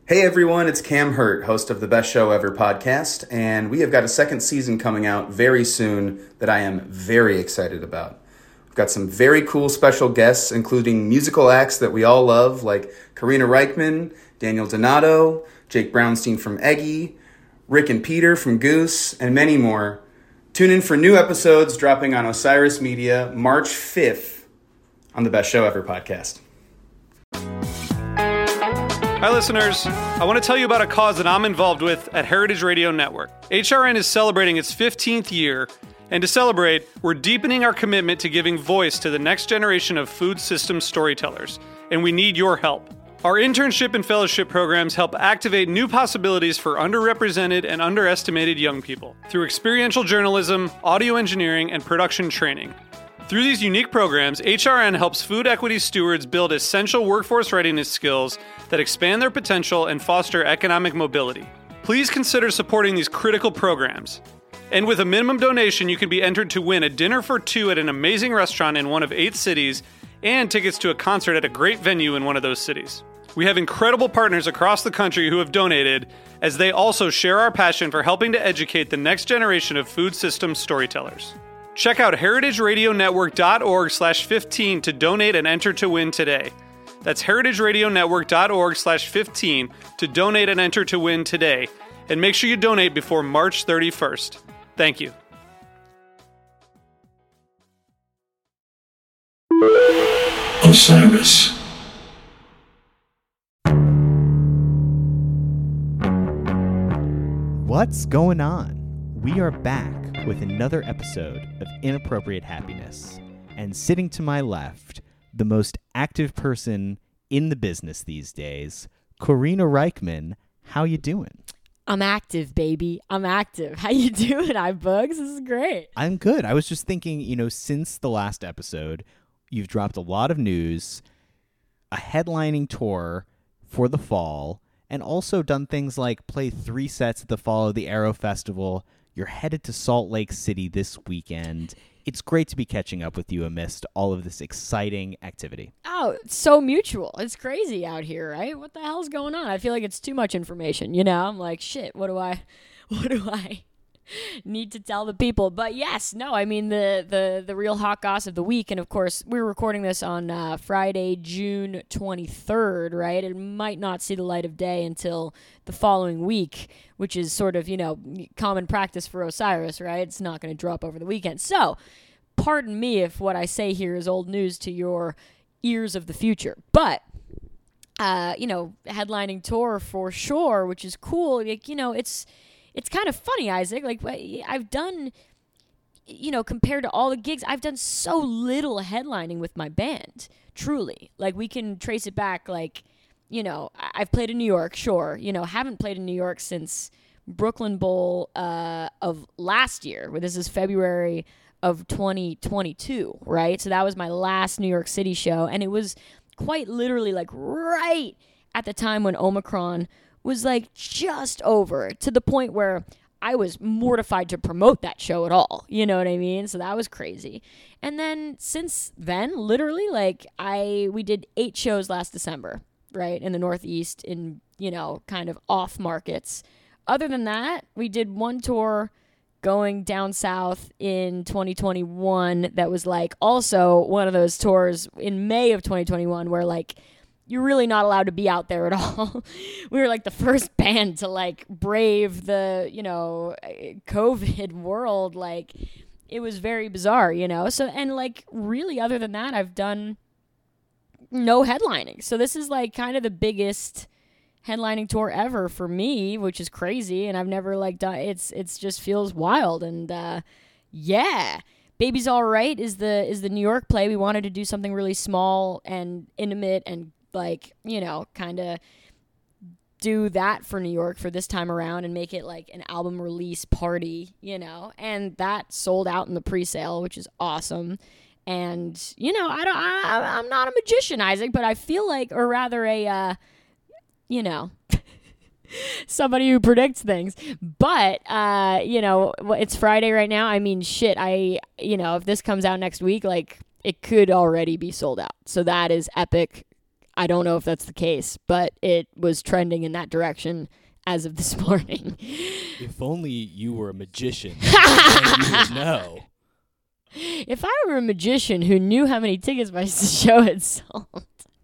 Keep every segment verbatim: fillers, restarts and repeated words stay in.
Hey everyone, it's Cam Hurt, host of the Best Show Ever podcast, and we have got a second season coming out very soon that I am very excited about. We've got some very cool special guests, including musical acts that we all love, like Karina Reichman, Daniel Donato, Jake Brownstein from Eggy, Rick and Peter from Goose, and many more. Tune in for new episodes dropping on Osiris Media March fifth on the Best Show Ever podcast. Hi, listeners. I want to tell you about a cause that I'm involved with at Heritage Radio Network. H R N is celebrating its fifteenth year, and to celebrate, we're deepening our commitment to giving voice to the next generation of food systems storytellers, and we need your help. Our internship and fellowship programs help activate new possibilities for underrepresented and underestimated young people through experiential journalism, audio engineering, and production training. Through these unique programs, H R N helps food equity stewards build essential workforce readiness skills that expand their potential and foster economic mobility. Please consider supporting these critical programs. And with a minimum donation, you can be entered to win a dinner for two at an amazing restaurant in one of eight cities and tickets to a concert at a great venue in one of those cities. We have incredible partners across the country who have donated, as they also share our passion for helping to educate the next generation of food systems storytellers. Check out heritageradionetwork.org slash 15 to donate and enter to win today. That's heritageradionetwork.org slash 15 to donate and enter to win today. And make sure you donate before March thirty-first. Thank you. Osiris. What's going on? We are back with another episode of Inappropriate Happiness. And sitting to my left, the most active person in the business these days, Karina Reichman. How you doing? I'm active, baby. I'm active. How you doing, iBugs? This is great. I'm good. I was just thinking, you know, since the last episode, you've dropped a lot of news, a headlining tour for the fall, and also done things like play three sets at the Follow the Arrow Festival. You're headed to Salt Lake City this weekend. It's great to be catching up with you amidst all of this exciting activity. Oh, it's so mutual. It's crazy out here, right? What the hell's going on? I feel like it's too much information, you know? I'm like, shit, what do I, what do I need to tell the people? But yes, no, I mean, the, the, the real hot goss of the week, and of course, we were recording this on uh, Friday, June twenty-third, right? It might not see the light of day until the following week, which is sort of, you know, common practice for Osiris, right? It's not going to drop over the weekend. So, pardon me if what I say here is old news to your ears of the future. But, uh, you know, headlining tour for sure, which is cool. Like, you know, it's it's kind of funny, Isaac. Like, I've done, you know, compared to all the gigs, I've done so little headlining with my band, truly. Like, we can trace it back, like, you know, I've played in New York, sure. You know, haven't played in New York since Brooklyn Bowl uh, of last year. Where this is February of twenty twenty-two, right? So that was my last New York City show. And it was quite literally like right at the time when Omicron was like just over, to the point where I was mortified to promote that show at all. You know what I mean? So that was crazy. And then since then, literally, like I we did eight shows last December, right, in the Northeast, in, you know, kind of off markets. Other than that, we did one tour going down south in twenty twenty-one that was like also one of those tours in May of twenty twenty-one where like you're really not allowed to be out there at all. We were like the first band to like brave the, you know, COVID world. Like it was very bizarre, you know? So, and like really other than that, I've done no headlining. So this is like kind of the biggest headlining tour ever for me, which is crazy. And I've never like done, it's, it's just feels wild. And, uh, yeah, Baby's All Right is the, is the New York play. We wanted to do something really small and intimate and like, you know, kind of do that for New York for this time around and make it like an album release party, you know, and that sold out in the pre-sale, which is awesome. And, you know, I don't, I, I'm not a magician, Isaac, but I feel like, or rather a, uh, you know, somebody who predicts things. But, uh, you know, it's Friday right now. I mean, shit, I, you know, if this comes out next week, like, it could already be sold out. So that is epic. I don't know if that's the case, but it was trending in that direction as of this morning. If only you were a magician, then you would know. If I were a magician who knew how many tickets my show had sold,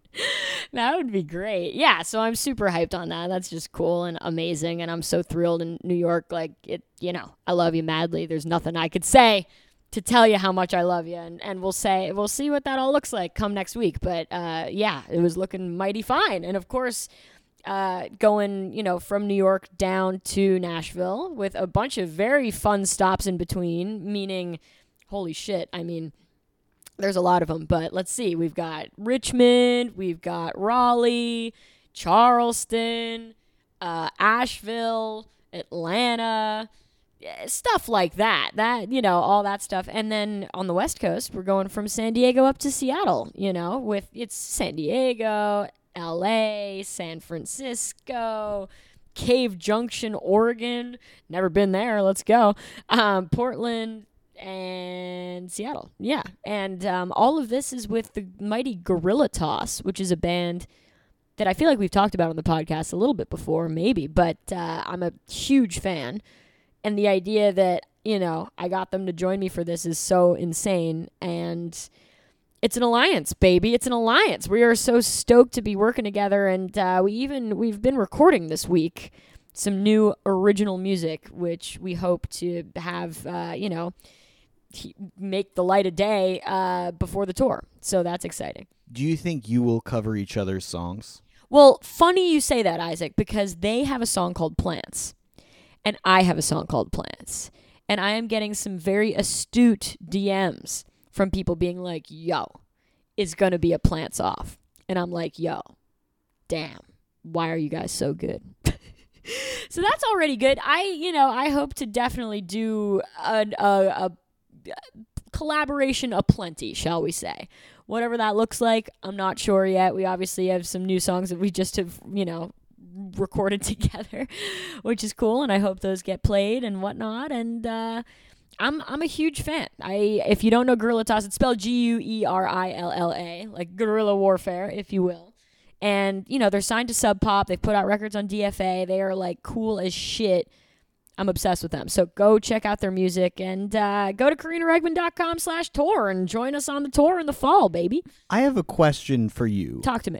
that would be great. Yeah, so I'm super hyped on that. That's just cool and amazing, and I'm so thrilled in New York. Like, it, you know, I love you madly. There's nothing I could say to tell you how much I love you, and, and we'll say we'll see what that all looks like come next week. But uh, yeah, it was looking mighty fine, and of course, uh, going you know from New York down to Nashville with a bunch of very fun stops in between. Meaning, holy shit! I mean, there's a lot of them, but let's see. We've got Richmond, we've got Raleigh, Charleston, uh, Asheville, Atlanta. Stuff like that, that, you know, all that stuff. And then on the West Coast, we're going from San Diego up to Seattle, you know, with it's San Diego, L A, San Francisco, Cave Junction, Oregon. Never been there. Let's go. Um, Portland and Seattle. Yeah. And um, all of this is with the mighty Gorilla Toss, which is a band that I feel like we've talked about on the podcast a little bit before, maybe, but uh, I'm a huge fan. And the idea that, you know, I got them to join me for this is so insane. And it's an alliance, baby. It's an alliance. We are so stoked to be working together. And uh, we even, we've been recording this week some new original music, which we hope to have, uh, you know, make the light of day uh, before the tour. So that's exciting. Do you think you will cover each other's songs? Well, funny you say that, Isaac, because they have a song called Plants. And I have a song called Plants. And I am getting some very astute D Ms from people being like, yo, it's going to be a Plants off. And I'm like, yo, damn, why are you guys so good? So that's already good. I, you know, I hope to definitely do a, a, a collaboration aplenty, shall we say. Whatever that looks like, I'm not sure yet. We obviously have some new songs that we just have, you know, recorded together, which is cool, and I hope those get played and whatnot. And uh, I'm I'm a huge fan. I if you don't know Gorilla Toss, it's spelled G U E R I L L A, like guerrilla warfare, if you will. And you know they're signed to Sub Pop. They've put out records on D F A. They are like cool as shit. I'm obsessed with them. So go check out their music and uh, go to karina regman dot com slash tour and join us on the tour in the fall, baby. I have a question for you. Talk to me.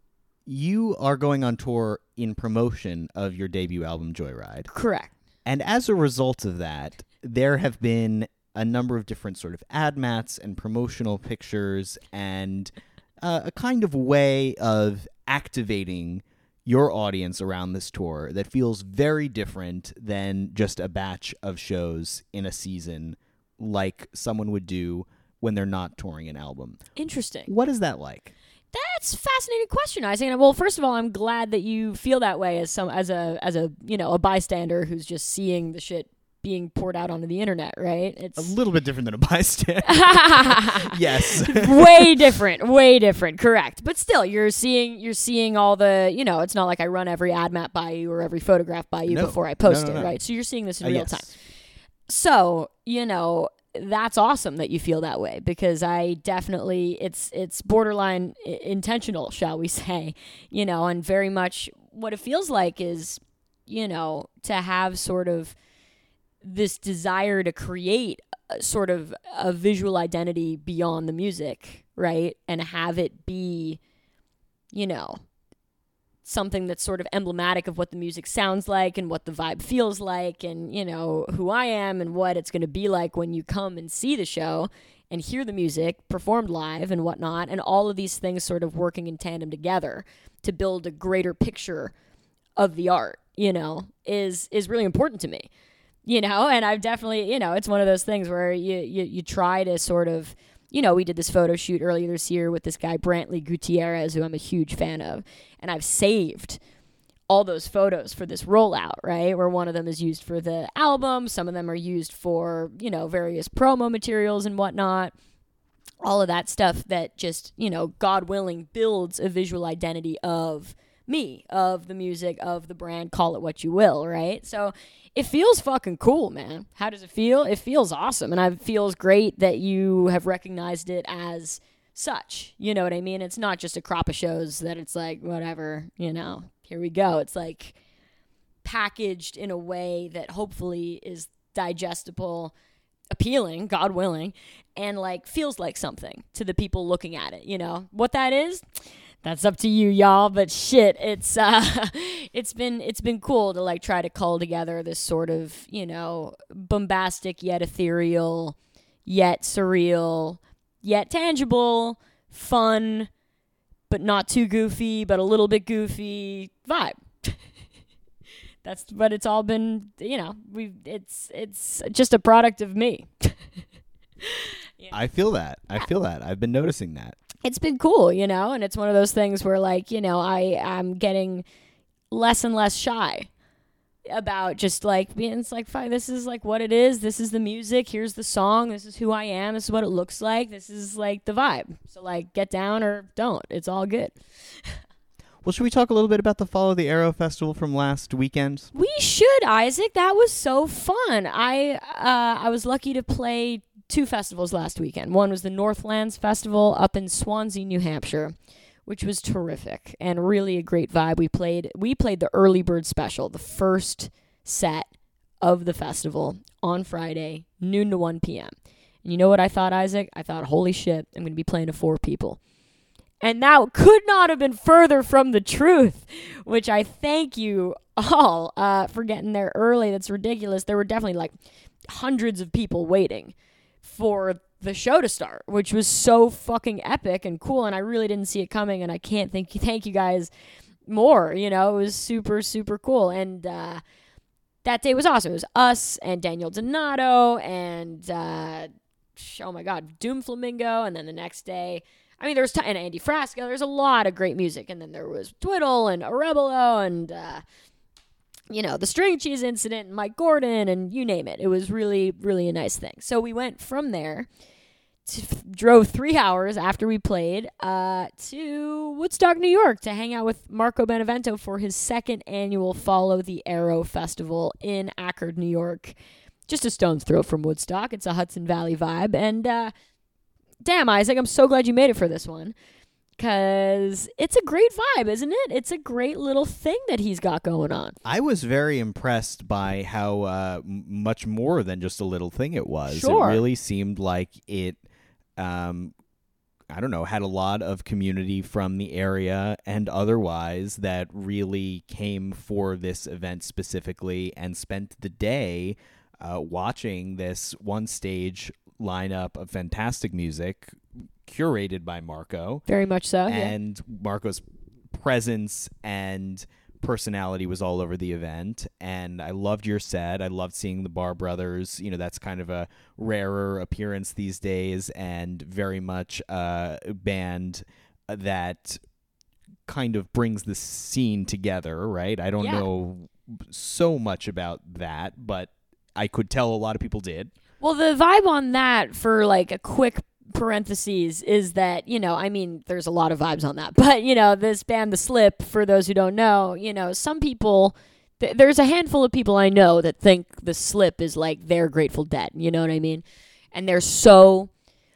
You are going on tour in promotion of your debut album, Joyride. Correct. And as a result of that, there have been a number of different sort of ad mats and promotional pictures and uh, a kind of way of activating your audience around this tour that feels very different than just a batch of shows in a season like someone would do when they're not touring an album. Interesting. What is that like? That's a fascinating question, Isaac. Well, first of all, I'm glad that you feel that way as some as a as a you know a bystander who's just seeing the shit being poured out onto the internet, right? It's a little bit different than a bystander. Yes. Way different, way different, correct. But still, you're seeing you're seeing all the, you know, it's not like I run every ad map by you or every photograph by you no. before I post no, no, it, no. right? So you're seeing this in uh, real yes. time. So, you know, that's awesome that you feel that way, because I definitely, it's it's borderline I- intentional, shall we say, you know, and very much what it feels like is, you know, to have sort of this desire to create a, sort of a visual identity beyond the music, right? And have it be, you know, something that's sort of emblematic of what the music sounds like and what the vibe feels like and, you know, who I am and what it's going to be like when you come and see the show and hear the music performed live and whatnot, and all of these things sort of working in tandem together to build a greater picture of the art, you know, is is really important to me. You know, and I've definitely, you know, it's one of those things where you, you, you try to sort of, you know, we did this photo shoot earlier this year with this guy, Brantley Gutierrez, who I'm a huge fan of. And I've saved all those photos for this rollout, right? Where one of them is used for the album. Some of them are used for, you know, various promo materials and whatnot. All of that stuff that just, you know, God willing, builds a visual identity of me, of the music, of the brand, call it what you will, right? So it feels fucking cool, man. How does it feel? It feels awesome. And it feels great that you have recognized it as such. You know what I mean? It's not just a crop of shows that it's like, whatever, you know, here we go. It's like packaged in a way that hopefully is digestible, appealing, God willing, and like feels like something to the people looking at it. You know what that is? That's up to you, y'all. But shit, it's uh, it's been it's been cool to like try to cull together this sort of, you know, bombastic yet ethereal, yet surreal, yet tangible, fun, but not too goofy, but a little bit goofy vibe. That's what it's all been, you know, we it's it's just a product of me. Yeah. I feel that. I feel that. I've been noticing that. It's been cool, you know, and it's one of those things where like, you know, I am getting less and less shy about just like being, it's like, fine, this is like what it is. This is the music. Here's the song. This is who I am. This is what it looks like. This is like the vibe. So like get down or don't. It's all good. Well, should we talk a little bit about the Follow the Arrow Festival from last weekend? We should, Isaac. That was so fun. I uh, I was lucky to play two festivals last weekend. One was the Northlands Festival up in Swansea, New Hampshire, which was terrific and really a great vibe. We played we played the early bird special, the first set of the festival on Friday, noon to one p.m. And you know what I thought, Isaac? I thought, holy shit, I'm going to be playing to four people. And that could not have been further from the truth, which I thank you all uh, for getting there early. That's ridiculous. There were definitely like hundreds of people waiting for the show to start, which was so fucking epic and cool. And I really didn't see it coming. And I can't thank you, thank you guys more. You know, it was super, super cool. And uh, that day was awesome. It was us and Daniel Donato and, uh, oh my God, Doom Flamingo. And then the next day, I mean, there was t- and Andy Frasco. There's a lot of great music, and then there was Twiddle and Arebelo and uh, you know, the String Cheese Incident and Mike Gordon and you name it. It was really, really a nice thing. So we went from there, to, drove three hours after we played uh, to Woodstock, New York, to hang out with Marco Benevento for his second annual Follow the Arrow Festival in Accord, New York. Just a stone's throw from Woodstock. It's a Hudson Valley vibe, and uh, damn, Isaac, I'm so glad you made it for this one, because it's a great vibe, isn't it? It's a great little thing that he's got going on. I was very impressed by how uh, m- much more than just a little thing it was. Sure. It really seemed like it, um, I don't know, had a lot of community from the area and otherwise that really came for this event specifically and spent the day uh, watching this one stage lineup of fantastic music curated by Marco. Very much so. And yeah. Marco's presence and personality was all over the event. And I loved your set. I loved seeing the Bar Brothers. You know, that's kind of a rarer appearance these days, and very much a band that kind of brings the scene together, right? I don't yeah. know so much about that, but I could tell a lot of people did. Well, the vibe on that, for like a quick parentheses, is that, you know, I mean, there's a lot of vibes on that, but, you know, this band, The Slip, for those who don't know, you know, some people, th- there's a handful of people I know that think The Slip is like their Grateful Dead, you know what I mean? And they're so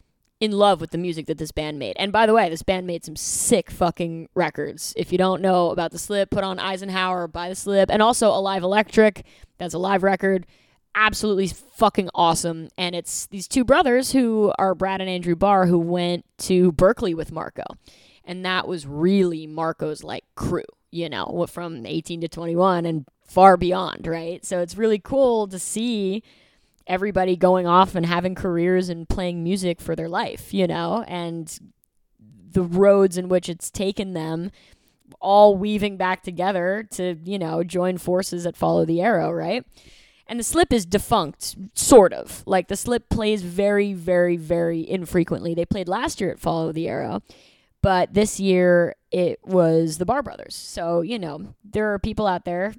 in love with the music that this band made. And by the way, this band made some sick fucking records. If you don't know about The Slip, put on Eisenhower by The Slip, and also Alive Electric, that's a live record. Absolutely fucking awesome. And it's these two brothers who are Brad and Andrew Barr, who went to Berkeley with Marco. And that was really Marco's like crew, you know, from eighteen to twenty-one and far beyond, right? So it's really cool to see everybody going off and having careers and playing music for their life, you know, and the roads in which it's taken them all weaving back together to, you know, join forces at Follow the Arrow, right? And The Slip is defunct, sort of. Like, The Slip plays very, very, very infrequently. They played last year at Follow the Arrow, but this year it was the Bar Brothers. So, you know, there are people out there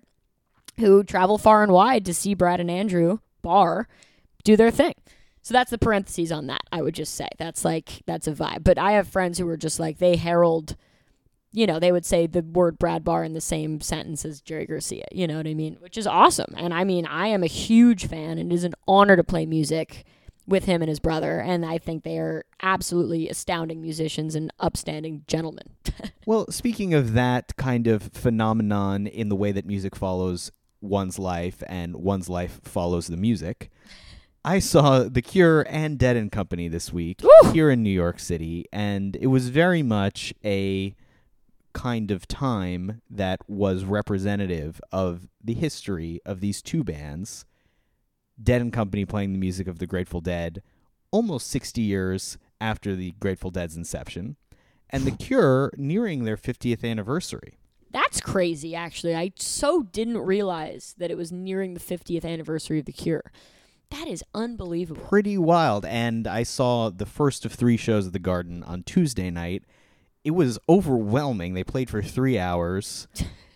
who travel far and wide to see Brad and Andrew Barr do their thing. So that's the parentheses on that, I would just say. That's like, that's a vibe. But I have friends who are just like, they herald, you know, they would say the word Brad Barr in the same sentence as Jerry Garcia, you know what I mean? Which is awesome. And I mean, I am a huge fan, and it is an honor to play music with him and his brother, and I think they are absolutely astounding musicians and upstanding gentlemen. Well, speaking of that kind of phenomenon in the way that music follows one's life and one's life follows the music, I saw The Cure and Dead and Company this week Woo! here in New York City, and it was very much a kind of time that was representative of the history of these two bands. Dead and Company playing the music of the Grateful Dead almost sixty years after the Grateful Dead's inception, and The Cure nearing their fiftieth anniversary. That's crazy, actually. I so didn't realize that it was nearing the fiftieth anniversary of The Cure. That is unbelievable. Pretty wild. And I saw the first of three shows at the Garden on Tuesday night. It was overwhelming. They played for three hours.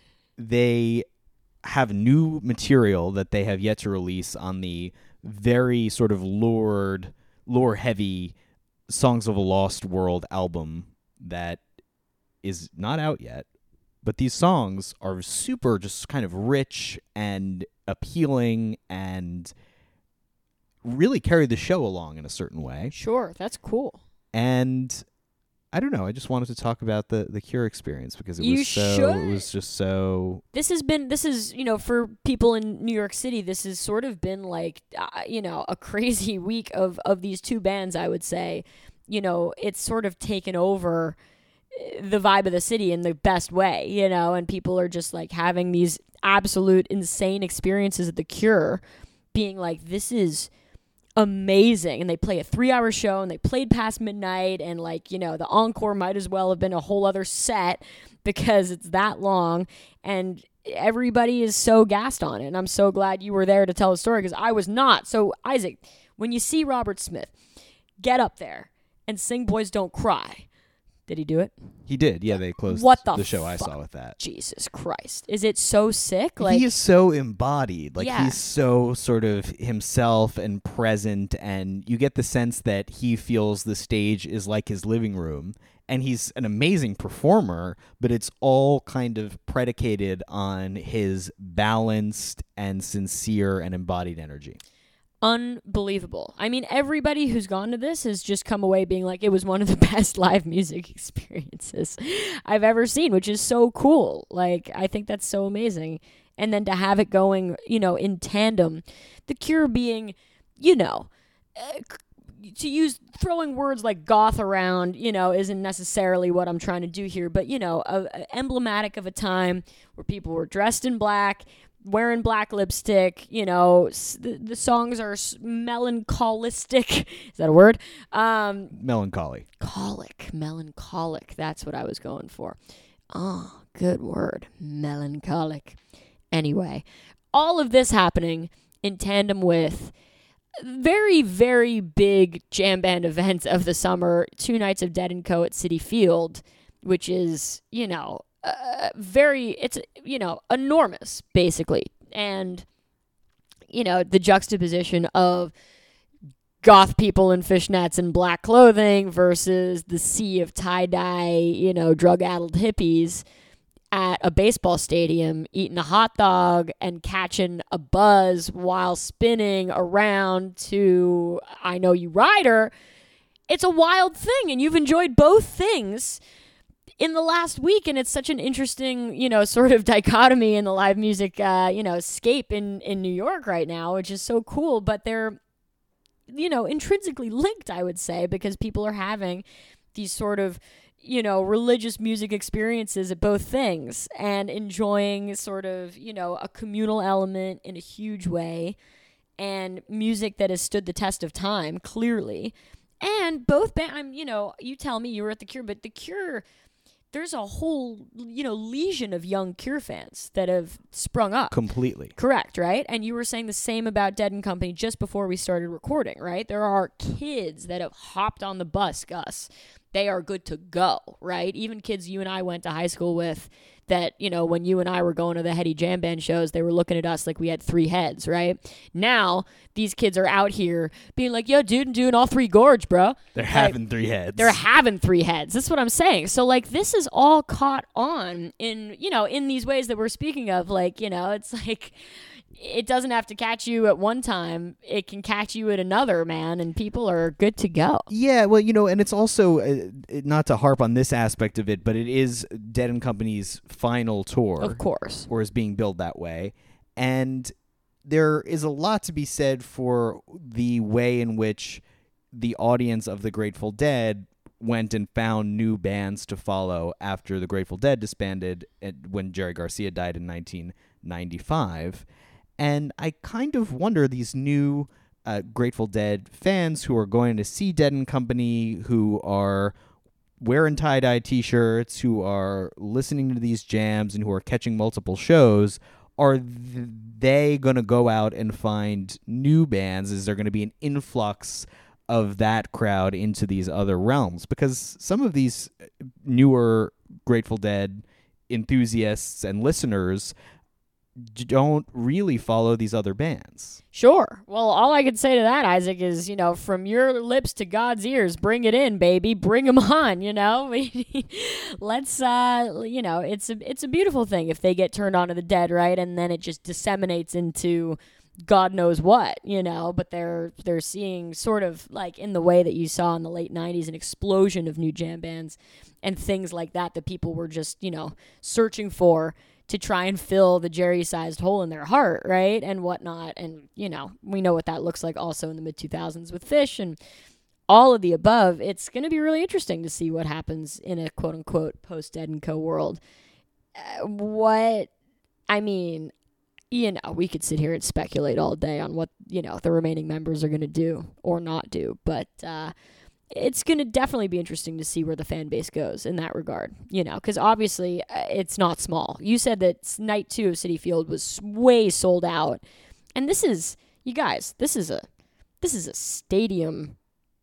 They have new material that they have yet to release on the very sort of lured, lore-heavy Songs of a Lost World album that is not out yet. But these songs are super just kind of rich and appealing and really carry the show along in a certain way. Sure, that's cool. And I don't know, I just wanted to talk about the, the Cure experience because it You was so should. it was just so This has been, this is, you know, for people in New York City, this has sort of been like, uh, you know, a crazy week of, of these two bands, I would say. You know, it's sort of taken over the vibe of the city in the best way, you know, and people are just like having these absolute insane experiences at The Cure, being like, this is amazing. And they play a three hour show and they played past midnight, and like, you know, the encore might as well have been a whole other set because it's that long, and everybody is so gassed on it. And I'm so glad you were there to tell the story because I was not. So Isaac, when you see Robert Smith get up there and sing Boys Don't Cry, did he do it? he did. Yeah, they closed What the the show I fuck? saw with that. Jesus Christ. Is it so sick? Like, he is so embodied. Like Yeah. he's so sort of himself and present, and you get the sense that he feels the stage is like his living room. And he's an amazing performer, but it's all kind of predicated on his balanced and sincere and embodied energy. unbelievable. I mean, everybody who's gone to this has just come away being like, it was one of the best live music experiences I've ever seen, which is so cool. Like, I think that's so amazing. And then to have it going, you know, in tandem, The Cure being, you know, uh, to use throwing words like goth around, you know, isn't necessarily what I'm trying to do here, but, you know, a, a emblematic of a time where people were dressed in black, wearing black lipstick, you know, s- the, the songs are s- melancholistic. Is that a word? Um, Melancholy. colic, melancholic. That's what I was going for. Oh, good word. Melancholic. Anyway, all of this happening in tandem with very, very big jam band events of the summer, two nights of Dead and Co. at Citi Field, which is, you know, uh, very, it's, you know, enormous, basically. And, you know, the juxtaposition of goth people in fishnets and black clothing versus the sea of tie-dye, you know, drug-addled hippies at a baseball stadium eating a hot dog and catching a buzz while spinning around to I Know You Rider. It's a wild thing, and you've enjoyed both things in the last week, and it's such an interesting, you know, sort of dichotomy in the live music, uh, you know, scape in, in New York right now, which is so cool, but they're, you know, intrinsically linked, I would say, because people are having these sort of, you know, religious music experiences at both things and enjoying sort of, you know, a communal element in a huge way and music that has stood the test of time, clearly. And both, ba- I'm, you know, you tell me, you were at The Cure, but The Cure, there's a whole, you know, legion of young Cure fans that have sprung up. Completely. Correct, right? And you were saying the same about Dead and Company just before we started recording, right? There are kids that have hopped on the bus, Gus. They are good to go, right? Even kids you and I went to high school with, that, you know, when you and I were going to the Heady Jam Band shows, they were looking at us like we had three heads, right? Now, these kids are out here being like, yo, dude, I'm doing all three gorge, bro. They're like, having three heads. They're having three heads. That's what I'm saying. So, like, this is all caught on in, you know, in these ways that we're speaking of. Like, you know, it's like, it doesn't have to catch you at one time. It can catch you at another, man, and people are good to go. Yeah, well, you know, and it's also, uh, not to harp on this aspect of it, but it is Dead and Company's final tour. Of course. Or is being billed that way. And there is a lot to be said for the way in which the audience of the Grateful Dead went and found new bands to follow after the Grateful Dead disbanded when Jerry Garcia died in nineteen ninety-five. And I kind of wonder, these new uh, Grateful Dead fans who are going to see Dead and Company, who are wearing tie-dye T-shirts, who are listening to these jams, and who are catching multiple shows, are th- they going to go out and find new bands? Is there going to be an influx of that crowd into these other realms? Because some of these newer Grateful Dead enthusiasts and listeners don't really follow these other bands. Sure. Well, all I can say to that, Isaac, is, you know, from your lips to God's ears, bring it in, baby. Bring them on, you know. Let's, uh, you know, it's a, it's a beautiful thing if they get turned on to the Dead, right? And then it just disseminates into God knows what, you know. But they're they're seeing sort of like in the way that you saw in the late nineties an explosion of new jam bands and things like that that people were just, you know, searching for to try and fill the Jerry-sized hole in their heart, right, and whatnot. And, you know, we know what that looks like also in the mid two thousands with Phish and all of the above. It's going to be really interesting to see what happens in a quote-unquote post-Dead and Co. world. Uh, what, I mean, you know, we could sit here and speculate all day on what, you know, the remaining members are going to do or not do, but uh, it's going to definitely be interesting to see where the fan base goes in that regard, you know, because obviously uh, it's not small. You said that night two of Citi Field was way sold out. And this is, you guys, this is a, this is a stadium,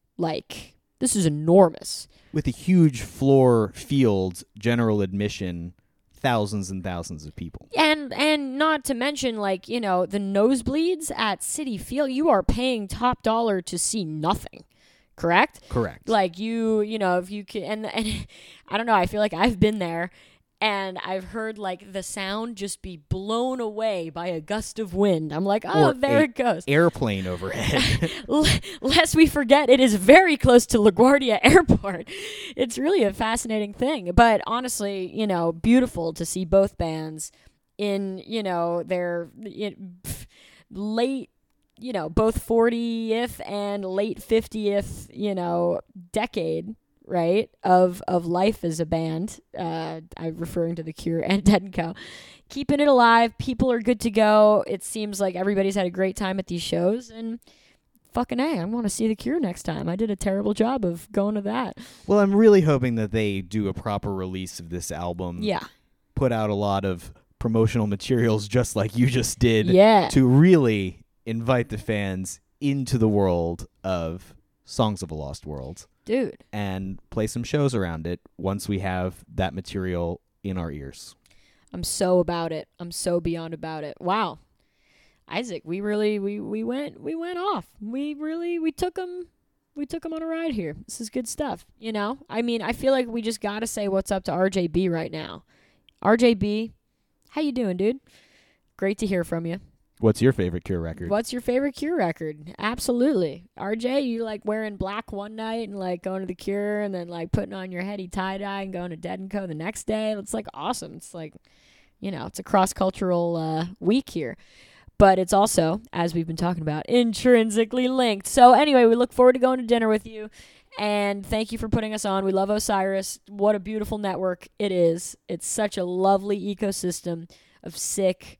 like, this is enormous. With a huge floor field, general admission, thousands and thousands of people. And and not to mention, like, you know, the nosebleeds at Citi Field, you are paying top dollar to see nothing. Correct? Correct. Like, you, you know, if you can, and, and I don't know, I feel like I've been there and I've heard, like, the sound just be blown away by a gust of wind. I'm like, oh, or there it goes. Airplane overhead. Lest we forget, it is very close to LaGuardia Airport. It's really a fascinating thing. But honestly, you know, beautiful to see both bands in, you know, their it, pff, late, you know, both fortieth and late fiftieth, you know, decade, right, of of life as a band. Uh, I'm referring to The Cure and Dead and Co. Keeping it alive. People are good to go. It seems like everybody's had a great time at these shows. And fucking A, I want to see The Cure next time. I did a terrible job of going to that. Well, I'm really hoping that they do a proper release of this album. Yeah. Put out a lot of promotional materials just like you just did. Yeah. To really invite the fans into the world of Songs of a Lost World. Dude. And play some shows around it once we have that material in our ears. I'm so about it. I'm so beyond about it. Wow. Isaac, we really, we, we went, we went off. We really, we took them, we took them on a ride here. This is good stuff. You know, I mean, I feel like we just got to say what's up to R J B right now. R J B, how you doing, dude? Great to hear from you. What's your favorite Cure record? What's your favorite Cure record? Absolutely. R J, you like wearing black one night and like going to the Cure and then like putting on your heady tie-dye and going to Dead and Co. the next day. It's like awesome. It's like, you know, it's a cross-cultural uh, week here. But it's also, as we've been talking about, intrinsically linked. So anyway, we look forward to going to dinner with you. And thank you for putting us on. We love Osiris. What a beautiful network it is. It's such a lovely ecosystem of sick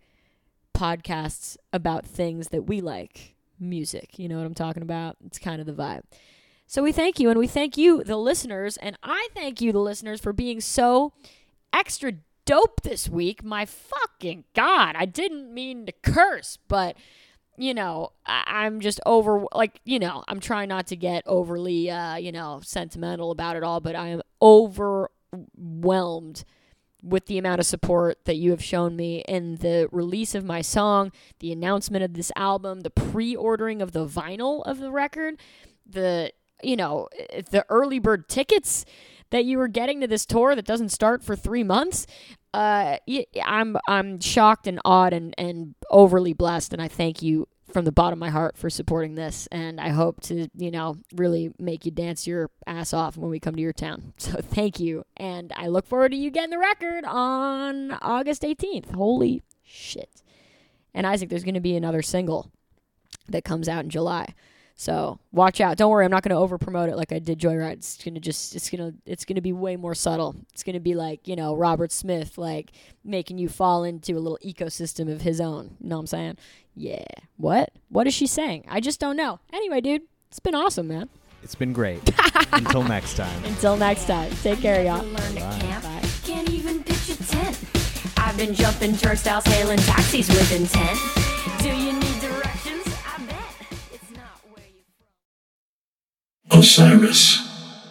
podcasts about things that we like. Music. You know what I'm talking about? It's kind of the vibe. So we thank you, and we thank you, the listeners, and I thank you, the listeners, for being so extra dope this week. My fucking God. I didn't mean to curse, but, you know, I- I'm just over, like, you know, I'm trying not to get overly, uh, you know, sentimental about it all, but I am overwhelmed with the amount of support that you have shown me in the release of my song, the announcement of this album, the pre-ordering of the vinyl of the record, the, you know, the early bird tickets that you were getting to this tour that doesn't start for three months. Uh, I'm I'm shocked and awed and, and overly blessed, and I thank you from the bottom of my heart for supporting this, and I hope to, you know, really make you dance your ass off when we come to your town. So thank you, and I look forward to you getting the record on August eighteenth. Holy shit. And Isaac, there's going to be another single that comes out in July. So watch out. Don't worry, I'm not going to over promote it like I did Joyride. It's going to just it's going to it's going to be way more subtle. It's going to be like, you know, Robert Smith, like making you fall into a little ecosystem of his own. You know what I'm saying? Yeah. What? What is she saying? I just don't know. Anyway, dude, it's been awesome, man. It's been great. Until next time. Until next time. Take care, y'all. Bye. Bye. Can't even pitch a tent. I've been jumping turnstiles, hailing taxis with intent. Do you need directions? I bet it's not where you from. Osiris.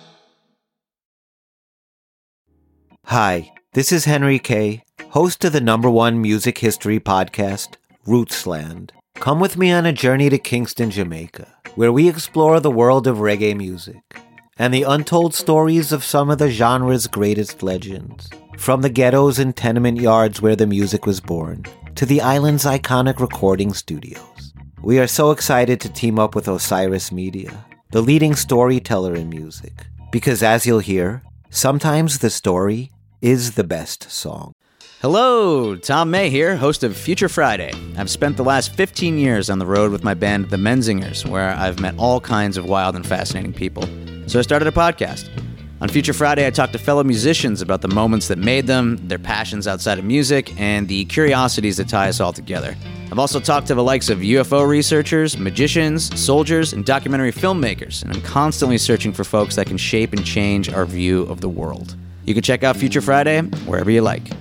Hi, this is Henry Kay, host of the number one music history podcast, Rootsland. Come with me on a journey to Kingston, Jamaica, where we explore the world of reggae music and the untold stories of some of the genre's greatest legends. From the ghettos and tenement yards where the music was born, to the island's iconic recording studios. We are so excited to team up with Osiris Media, the leading storyteller in music, because as you'll hear, sometimes the story is the best song. Hello, Tom May here, host of Future Friday. I've spent the last fifteen years on the road with my band, The Menzingers, where I've met all kinds of wild and fascinating people. So I started a podcast. On Future Friday, I talk to fellow musicians about the moments that made them, their passions outside of music, and the curiosities that tie us all together. I've also talked to the likes of U F O researchers, magicians, soldiers, and documentary filmmakers, and I'm constantly searching for folks that can shape and change our view of the world. You can check out Future Friday wherever you like.